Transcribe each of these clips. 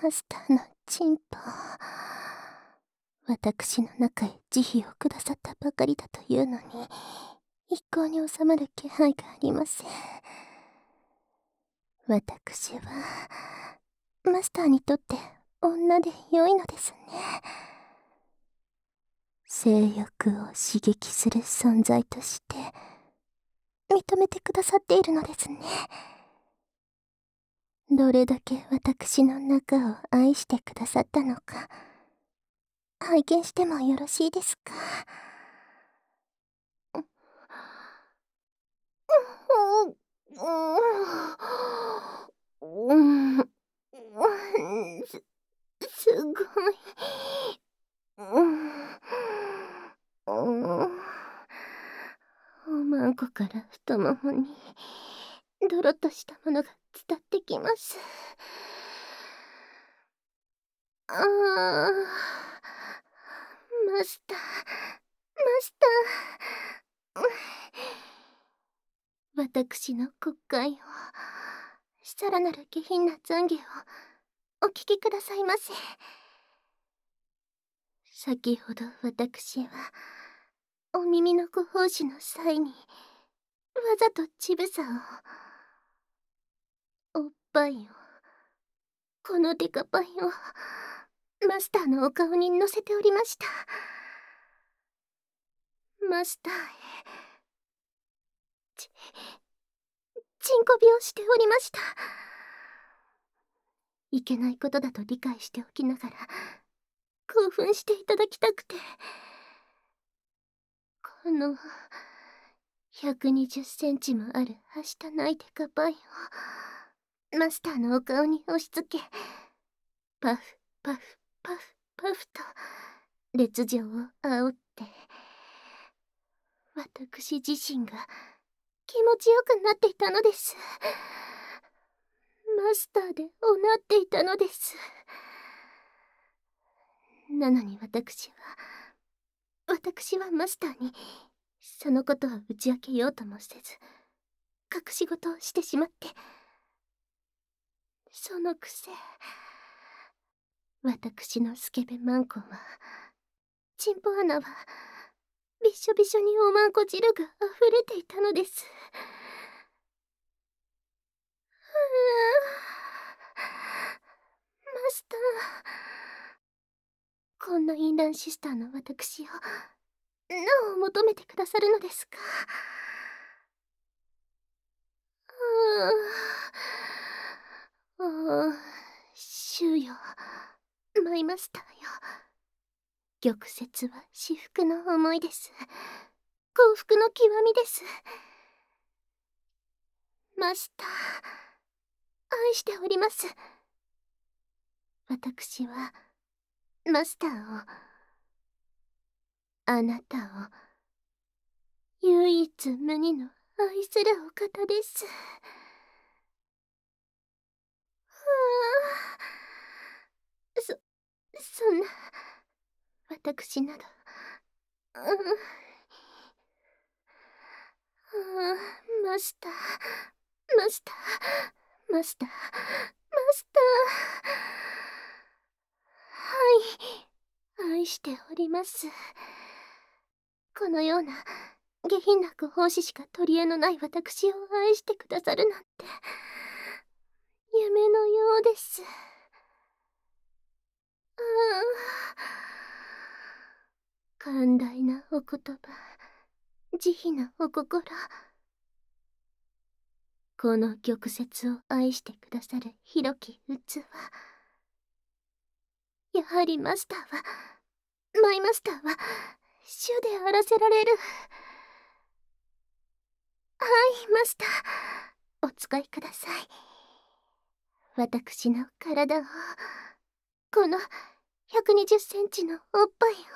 マスターのチンポ。私の中へ慈悲をくださったばかりだというのに、一向に収まる気配がありません。私は、マスターにとって女で良いのですね。性欲を刺激する存在として、認めてくださっているのですね。どれだけ私の中を愛してくださったのか、拝見してもよろしいですか？すごい。おまんこから太ももにドロッとしたものが伝ってきます。マスター、マスター。私の国会を、さらなる下品な懺悔をお聞きくださいませ。先ほど私は、お耳のご奉仕の際に、わざと乳房を、おっぱいを、このデカパイを、マスターのお顔に乗せておりました。マスターへ、チンコ病しておりました。いけないことだと理解しておきながら、興奮していただきたくて、この、120センチもあるはしたないデカパイを、マスターのお顔に押し付け、パフ、パフ、パフ、パフと、烈情を煽って、私自身が気持ちよくなっていたのです。マスターでおなっていたのです。なのに私はマスターに、そのことを打ち明けようともせず、隠し事をしてしまって、そのくせ、私のスケベマンコは、チンポ穴は、びっしょびしょにおまんこ汁が溢れていたのです。マスター、こんな淫乱シスターの私を、なお求めてくださるのですか？衆よ、マイマスターよ。玉折は至福の思いです。幸福の極みです。マスター、愛しております。私は、マスターを、あなたを、唯一無二の愛するお方です。そんな、私など、マスター、マスター、マスター、マスター。はい、愛しております。このような下品なご奉仕しか取り柄のない私を愛してくださるなんて、夢のようです。寛大なお言葉、慈悲なお心。この玉折を愛してくださる広き器。やはりマイマスターは、主であらせられる。はい、マスター、お使いください。私の体を、この120センチのおっぱいを、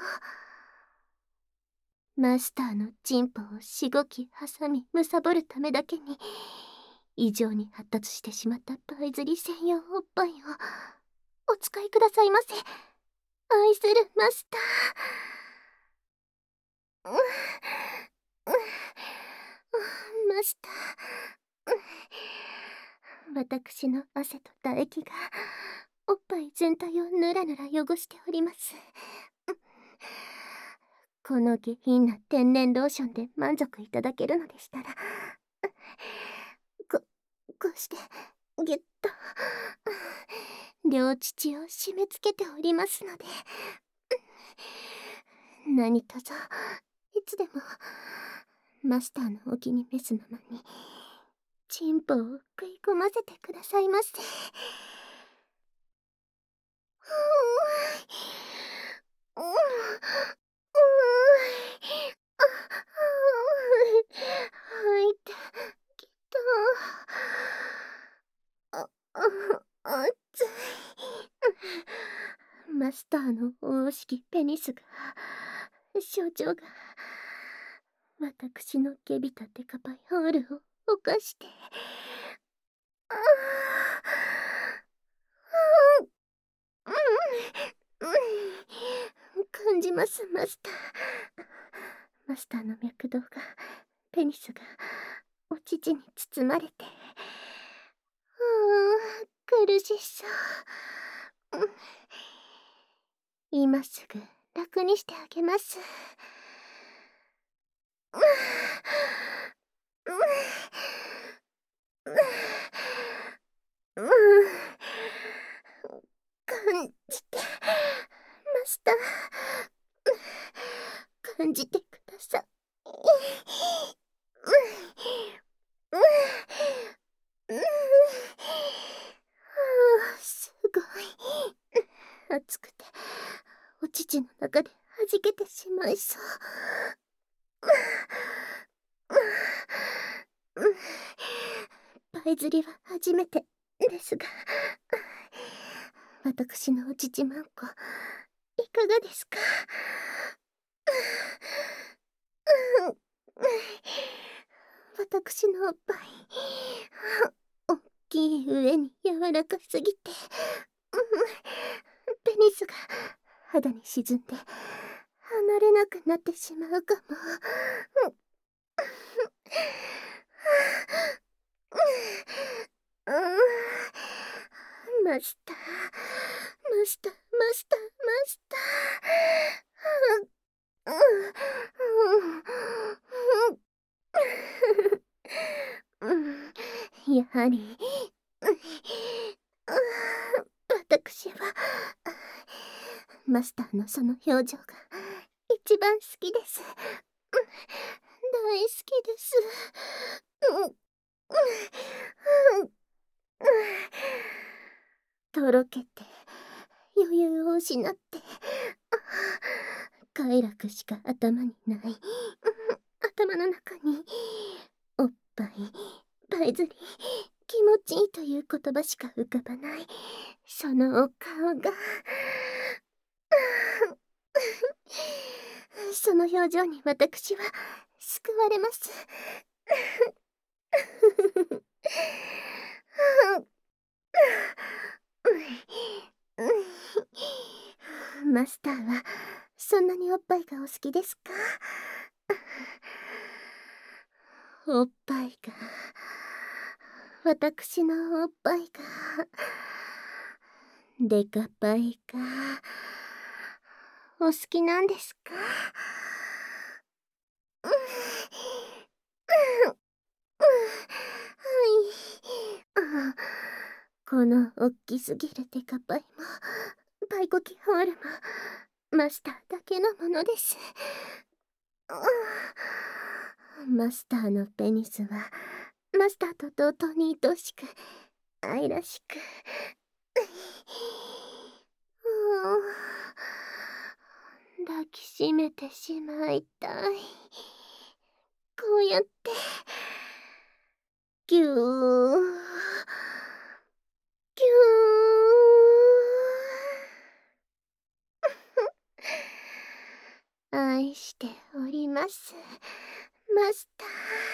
マスターのチンポをしごき挟み貪るためだけに、異常に発達してしまったパイ釣り専用おっぱいを、お使いくださいませ。愛するマスター。マスター。私の汗と唾液がおっぱい全体をぬらぬら汚しております。この下品な天然ローションで満足いただけるのでしたら、こうしてぎゅっと両乳を締め付けておりますので、何とぞいつでもマスターのお気に召すままにチンポを食い込ませてくださいませ。うんうん入ってきた。熱い。マスターの大式ペニスが、象徴が、私のゲビタデカパイホールを犯して、ああ、感じます、マスター。マスターの脈動が、ペニスが、お乳に包まれて、苦しそう。今すぐ楽にしてあげます。感じて、マスター。感じてください。すごい。熱くて、お乳の中で弾けてしまいそう。パイ釣りは初めてですが、私のお乳まんこ、いかがですか？私のおっぱい、おっきい上に柔らかすぎて、ペニスが肌に沈んで離れなくなってしまうかも。マスター、マスター、マスター、マスター。やはり、私は、マスターのその表情が一番好きです。大好きです。とろけて、余裕を失って、快楽しか頭にない。頭の中に、おっぱい、パイ釣り、気持ちいいという言葉しか浮かばない。そのお顔が、その表情に私は救われます。マスターはそんなにおっぱいがお好きですか？おっぱいが、私のおっぱいが、デカパイが、お好きなんですか？はい。このおっきすぎるデカパイも、パイコキホールも、マスターだけのものです。マスターのペニスは、マスターと同等に愛しく、愛らしく。抱きしめてしまいたい。こうやって、ぎゅー、ぎゅー。愛しております、マスタ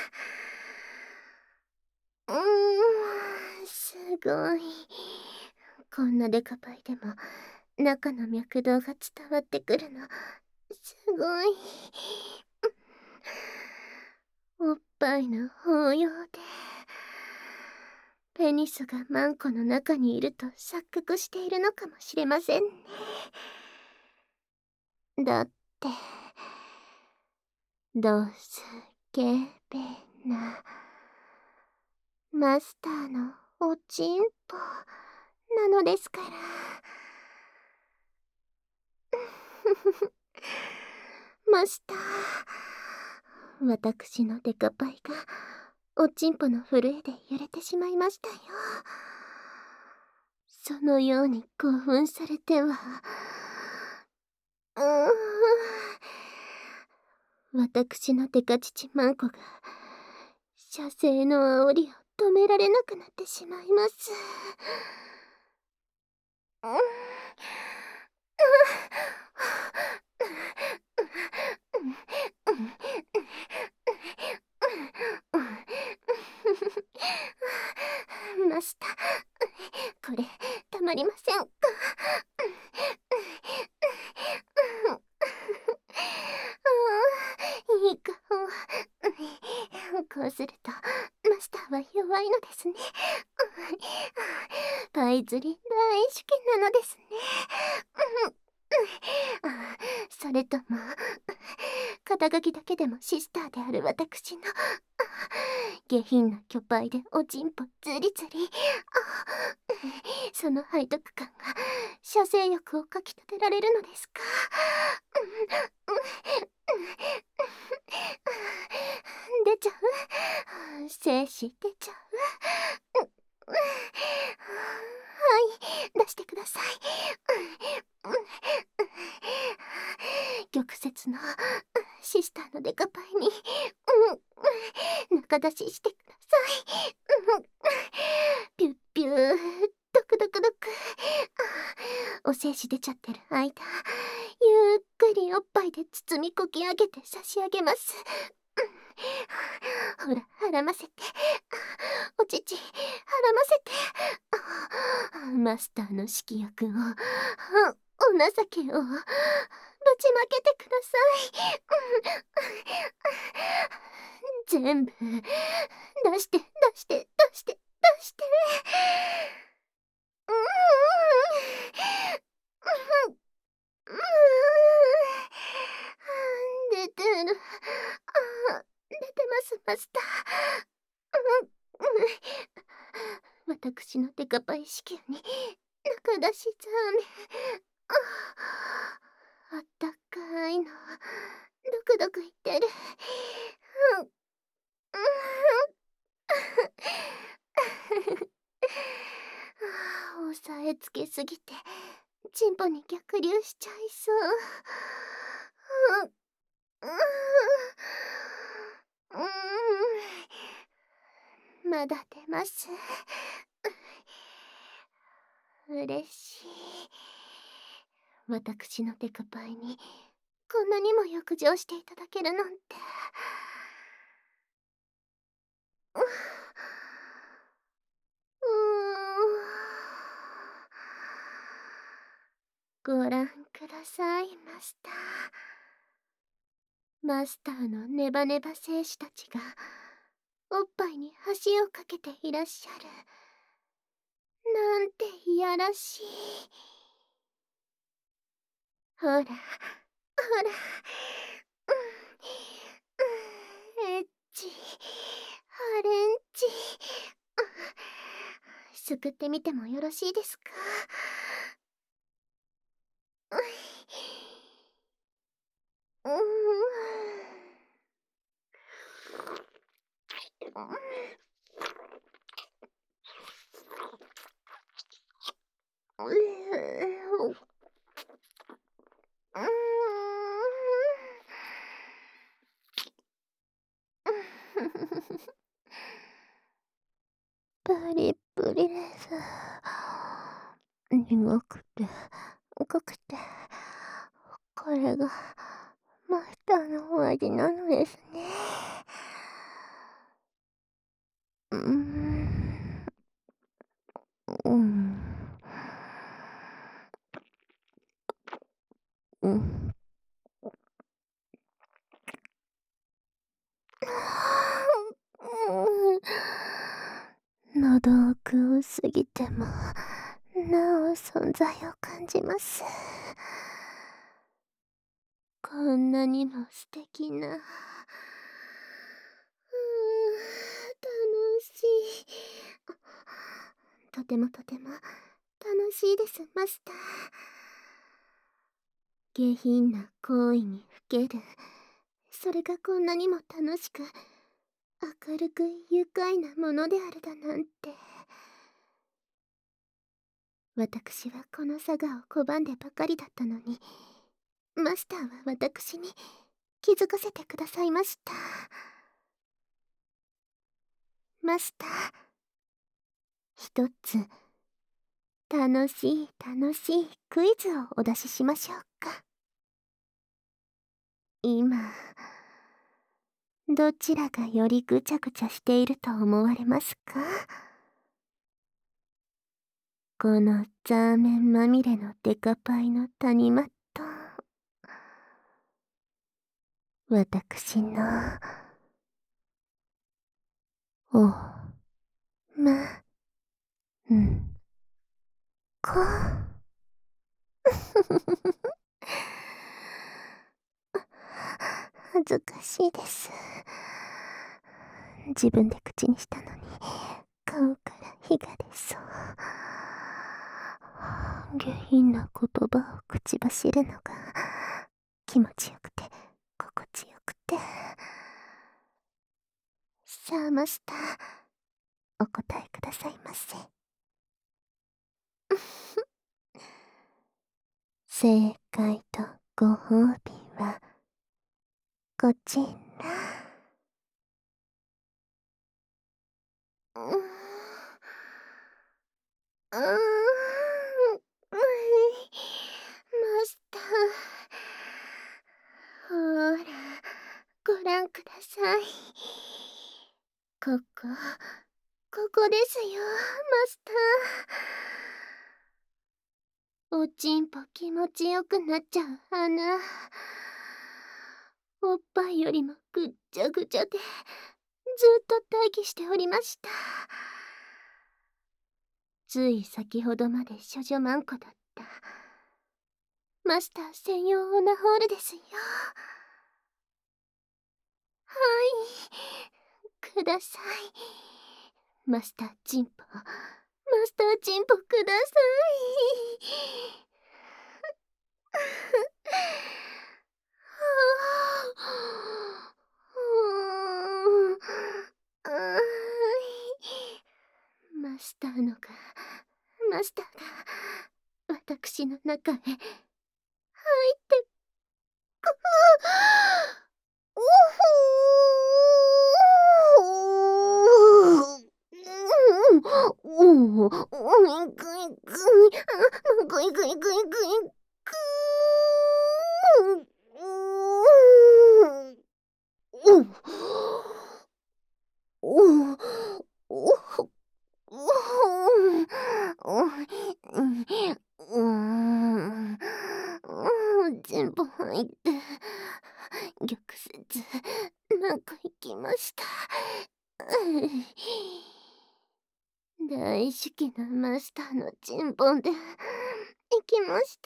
ー。すごい。こんなデカパイでも、中の脈動が伝わってくるの、すごい。おっぱいの抱擁で、 ペニスがマンコの中にいると錯覚しているのかもしれませんね。だって、ドスケベなマスターのおちんぽなのですから。マスター、私のデカパイがおちんぽの震えで揺れてしまいましたよ。そのように興奮されては、私のデカ父マンコが射精の煽りを止められなくなってしまいます。マスター、これたまりませんか？いい顔。こうするとマスターは弱いのですね。パイ釣り大好きなのですね。それとも肩書きだけでもシスターである私の下品な巨パイでおちんぽズリズリ、その背徳感が射精欲をかきたてられるのですか？出ちゃう？精子出ちゃう？はい、出してください。玉折のシスターのデカパイに中出ししてください。ピュッピュー、ドクドクドク。お精子出ちゃってる間、ゆっくりおっぱいで包みこき上げて差し上げます。ほら、はらませて。お乳、はらませて。マスターの色欲を、お情けを、ぶちまけてください。全部、出して、出して、出して、出して。出てる。出てます、マスター。私のデカパイ子宮に中出しザーメン。あったかいの。ドクドクいってる。押さえつけすぎてチンポに逆流しちゃいそう。まだ出ます。嬉しい。私のデカパイにこんなにも浴場していただけるなんて。ご覧ください、マスター。マスターのネバネバ戦士たちがおっぱいに橋をかけていらっしゃる。なんていやらしい。ほら、ほら、エッチ、ハレンチ。すくってみてもよろしいですか？うーん。プリプリです。苦くて、濃くて、これがマスターのお味なのですね。うーん。うん。うん。喉奥を過ぎてもなお存在を感じます。こんなにも素敵な。楽しい。とてもとても楽しいです、マスター。下品な行為にふける。それがこんなにも楽しく、明るく愉快なものであるだなんて。私はこのサガを拒んでばかりだったのに、マスターは私に気づかせてくださいました。マスター、一つ楽しいクイズをお出ししましょうか。今、どちらがよりぐちゃぐちゃしていると思われますか？このザーメンまみれのデカパイの谷間と、私の、お、ま、ん、こ。恥ずかしいです。自分で口にしたのに、顔から火が出そう。下品な言葉を口走るのが気持ちよくて心地よくて。さあマスター、お答えくださいませ。正解とご褒美はこちら。マスター、ほら、ご覧ください。ここですよ、マスター。おちんぽ気持ちよくなっちゃう穴。おっぱいよりもぐっちゃぐちゃで、ずっと待機しておりました。つい先ほどまで処女マンコだった。マスター専用オナホールですよ。はい、ください。マスターチンポ、マスターチンポください。マスターのが、マスターが、私の中へ、入って、おほーおお、ぐいぐいぐい、ぐいぐいぐいぐい、ぐー。おお、おお、お全部入って、玉折、なんか行きました。大好きなマスターのチンポンで、行きました。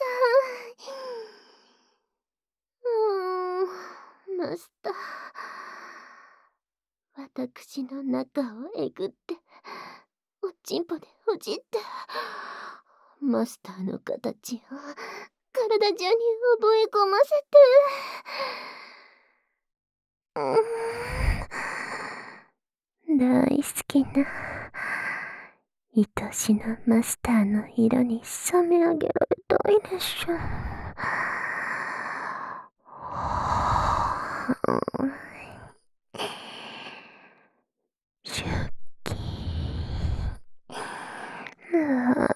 マスター。私の中をえぐって、おちんぽでほじって、マスターの形を体中に覚え込ませて、大好きな、愛しのマスターの色に染め上げられたいでしょ。シュッキー。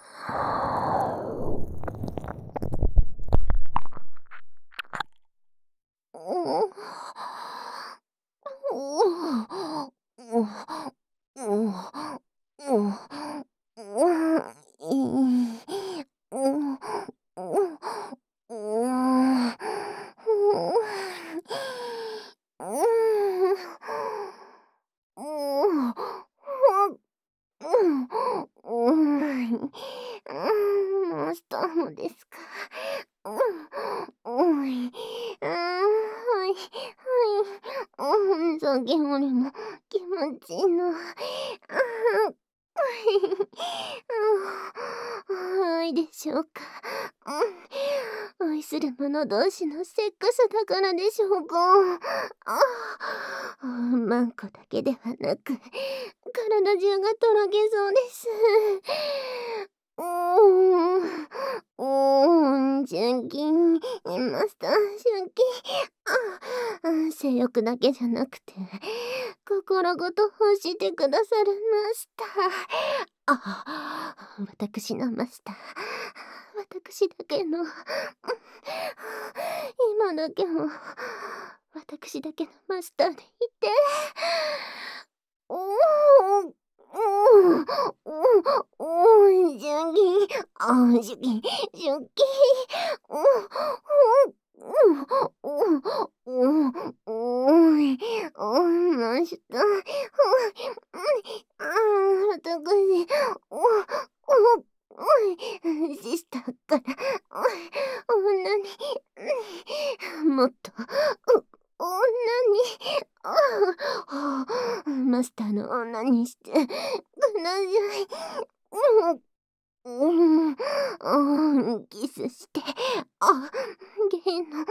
残言俺も気持ちいいの。いいでしょうか。愛する者同士のセックスだからでしょうか。マンコだけではなく、体中がとろけそうです。純金、マスター、純金。性欲だけじゃなくて、心ごと欲してくださるマスター。私のマスター。私だけの、今だけも、私だけのマスターでいて。純金、純金、純金。マスター。私、シスターから、女に、もっと、女に、マスターの女にしてください。キスして、ゲの、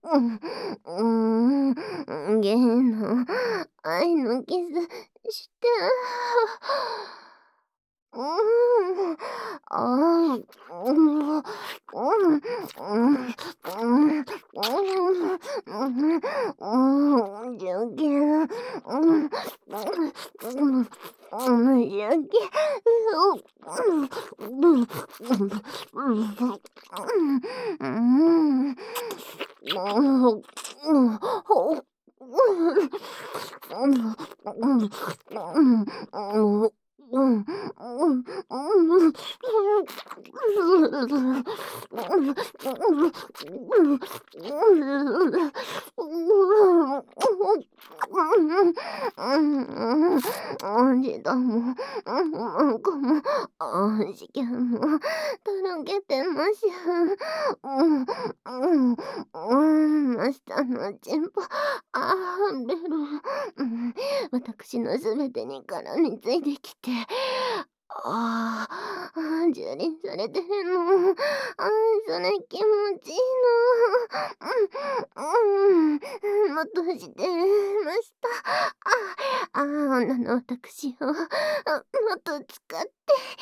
ゲの、愛のキスして、時間も、なんかも、時間も、とろけてます。マスターのチンポ、ベル、私のすべてに絡みついてきて、蹂躙されてるの。それ気持ちいいの。もっとしてました。女の私を、もっと使って。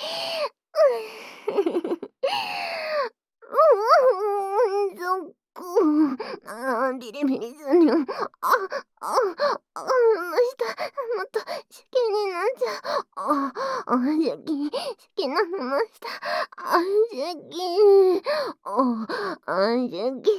そっか。ビリビリするよ。ました。もっと好きになっちゃう。好きなのました。好き。好き。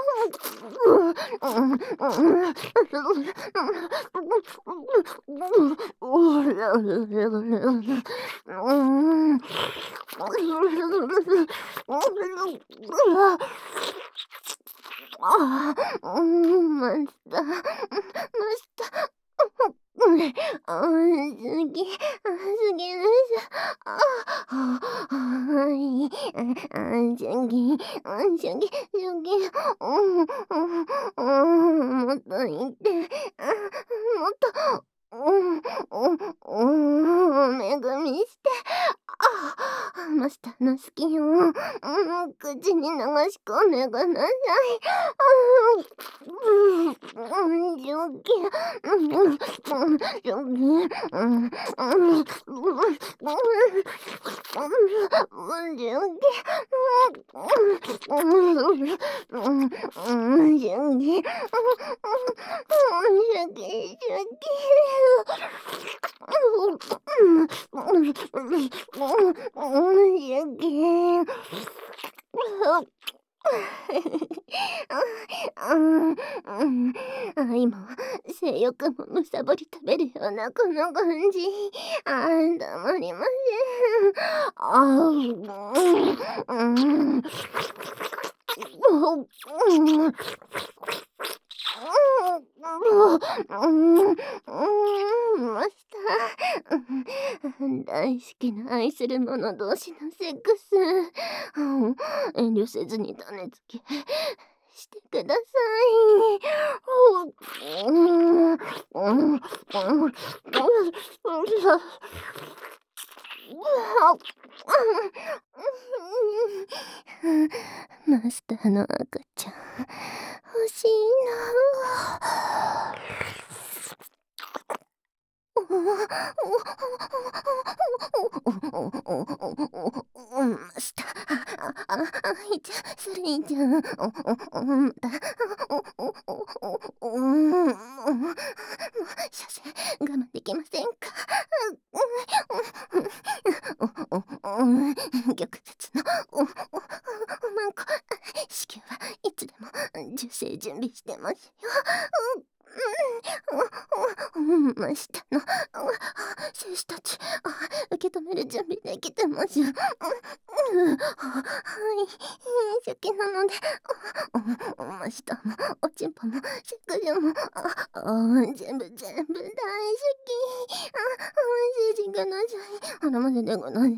マスター、マスター。好き、好きです。はい、好き、好き、好き。もっと言って、もっと、めぐみして。マスターの好きを、口に流し込んでください。今は性欲もむさぼり食べるようなこの感じ。たまりません。マスター、大好きな愛する者同士のセックス。遠慮せずに種付けしてください。マスターの赤ちゃん欲しいな。マスター、いちゃそれいいじゃん。また、所詮我慢できませんか。玉折のマンコ、子宮はいつでも受精準備してますよ。真下の選手たち、受け止める準備できてますよ。はい、初期なので、真下もおちんぽも食事も全部大好き。主人ください。払わせてください。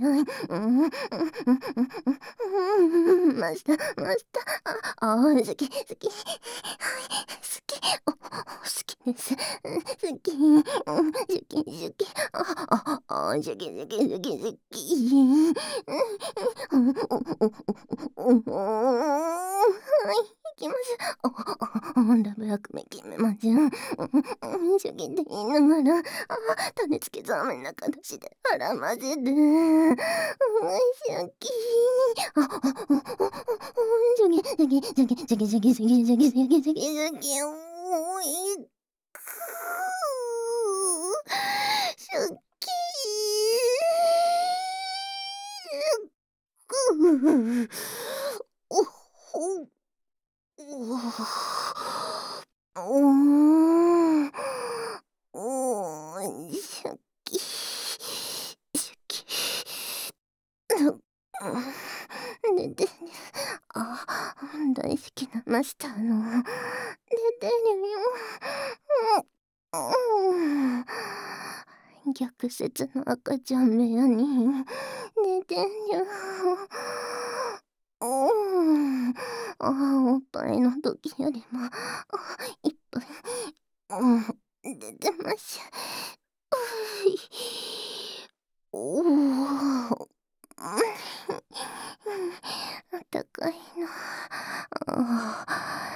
マスター、好き。はい、好き。好きです。好き。好き。好き。はい、行きます。ラブラクメ決めません。主義で言いながら、種付けざめな形で絡ませる。主義。主義。おい。主義。おほ。シャキシャキ。出てる。大好きなマスターの出てるよ。逆説の赤ちゃん部屋に出てるよ。おっぱいの時よりもいっぱい出てます。おお、あったかいな。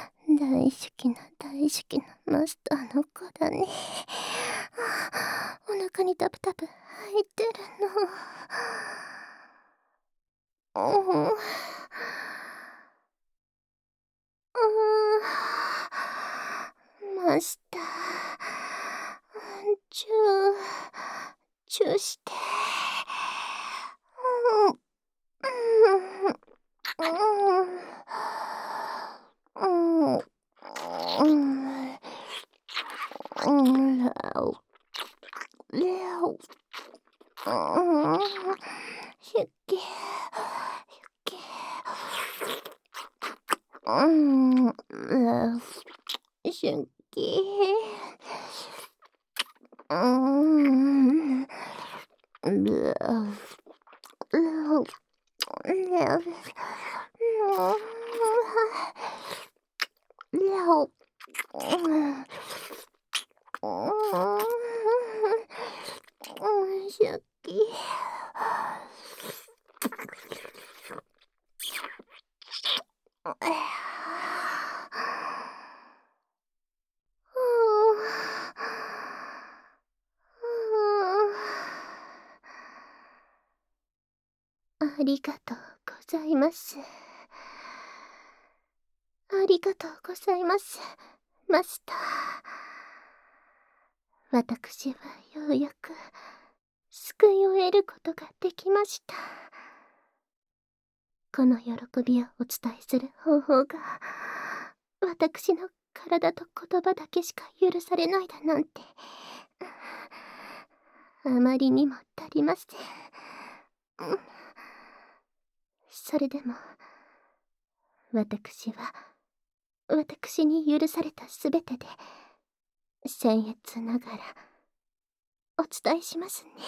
大好きなマスターの子だね。お腹にタプタプ入ってるの。マスター、チュチュして。シュッキシュッキシュッキありがとうございます。ありがとうございます、マスター。私はようやく救いを得ることができました。この喜びをお伝えする方法が私の体と言葉だけしか許されないだなんて、あまりにも足りません。それでも私に許されたすべてで僭越ながらお伝えしますね。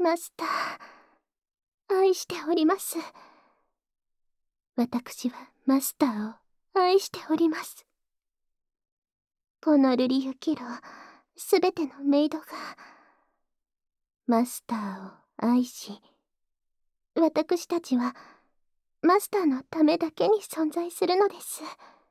マスター、愛しております。私はマスターを愛しております。この瑠璃雪楼すべてのメイドがマスターを愛し、私たちはマスターのためだけに存在するのです。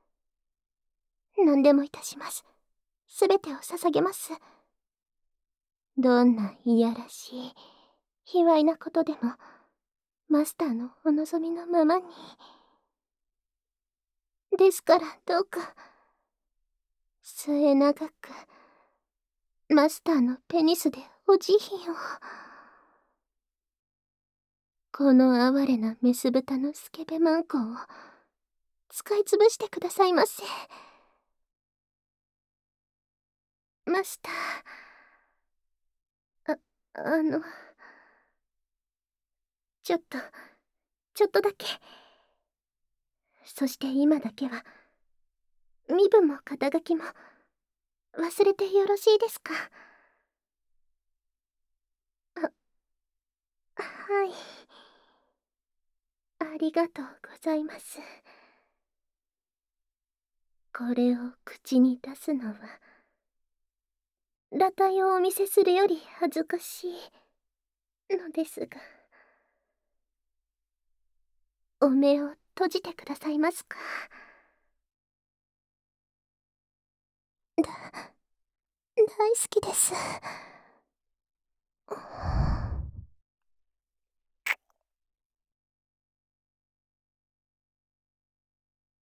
何でもいたします。すべてを捧げます。どんないやらしい、卑猥なことでも、マスターのお望みのままに。ですからどうか、末永く、マスターのペニスでお慈悲を。この哀れなメス豚のスケベマンコを、使いつぶしてくださいませ。マスター、あの、ちょっと、ちょっとだけ。そして今だけは、身分も肩書きも、忘れてよろしいですか？はい。ありがとうございます。これを口に出すのは、裸体をお見せするより恥ずかしいのですが、お目を閉じてくださいますか？大好きです。